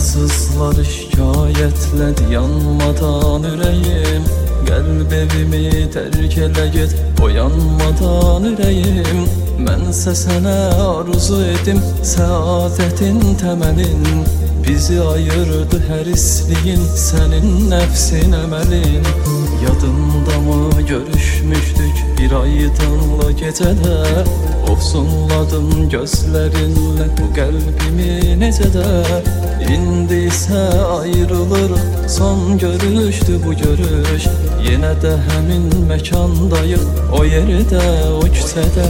Sızlar şikayetlədi yanmadan ürəyim. Qəlb evimi tərk elə get, oyanmadan ürəyim. Mənsə sənə arzu edim səadətin təməlin. Bizi ayırdı hər isliyin, sənin nəfsin əməlin. Yadında mı görüşmüşdük bir aydınlı gecədə? Ofsunladım gözlərinlə bu qəlbimi necə də. İndi isə ayrılırıq, son görüşdü bu görüş. Yenə də həmin məkandayıq, o yerdə, o küçədə.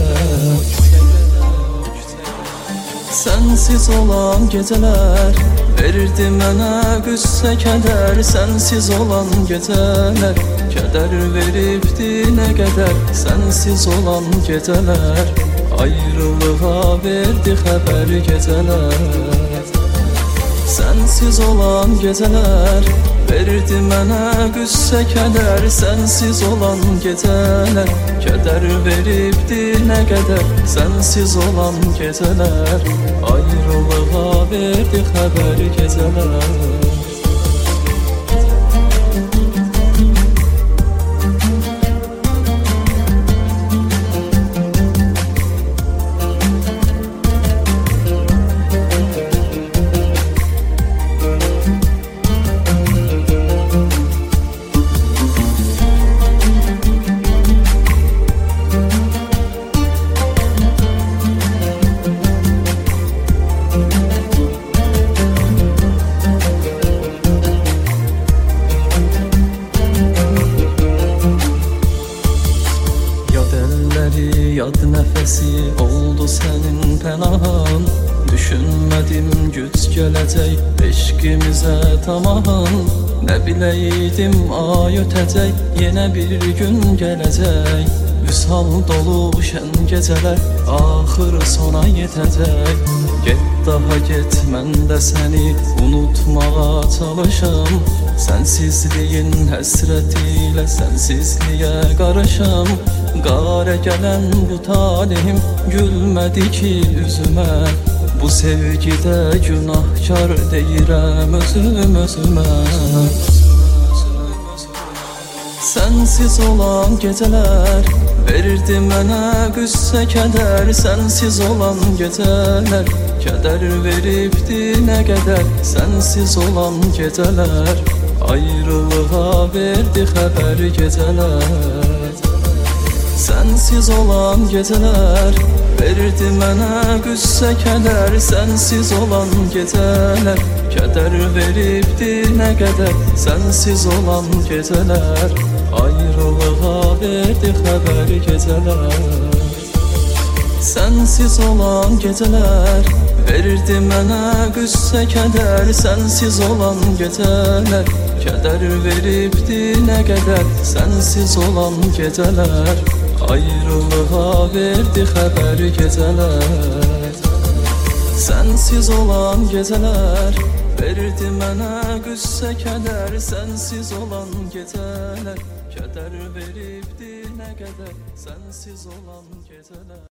Sənsiz olan gecələr verdi mənə qüssə kədər. Sənsiz olan gecələr kədər veribdi nə qədər. Sənsiz olan gecələr ayrılığa verdi xəbər gecələr. Sənsiz olan gecələr verdi mənə qüssə kədər. Sənsiz olan gecələr kədər veribdi nə qədər. Sənsiz olan gecələr ayrılığa verdi xəbər gecələr. Yad nəfəsi oldu sənin pənahın. Düşünmədim güc gələcək eşqimizə tamahın. Nə biləydim ay ötəcək, yenə bir gün gələcək. Vüsal dolu şən gecələr axır sona yetəcək. Get daha get, mən də səni unutmağa çalışım. Sənsizliyin həsrəti ilə sənsizliyə qarışım. Qarə gələn bu talihim gülmədi ki üzümə. Bu sevgidə günahkar deyirəm özüm özümə. Sənsiz olan gecələr verdi mənə qüssə kədər. Sənsiz olan gecələr kədər veribdi nə qədər. Sənsiz olan gecələr ayrılığa verdi xəbər gecələr. Sənsiz olan gecələr verdi mənə qüssə kədər. Sənsiz olan gecələr kədər veribdi nə qədər. Sənsiz olan gecələr ayrılığa verdi xəbər gecələr. Sənsiz olan gecələr verdi mənə qüssə kədər. Sənsiz olan gecələr kədər veribdi nə qədər. Sənsiz olan gecələr ayrılığa verdi xəbər gecələr. Sənsiz olan gecələr verdi mənə qüssə kədər. Sənsiz olan gecələr kədər veribdi nə qədər. Sənsiz olan gecələr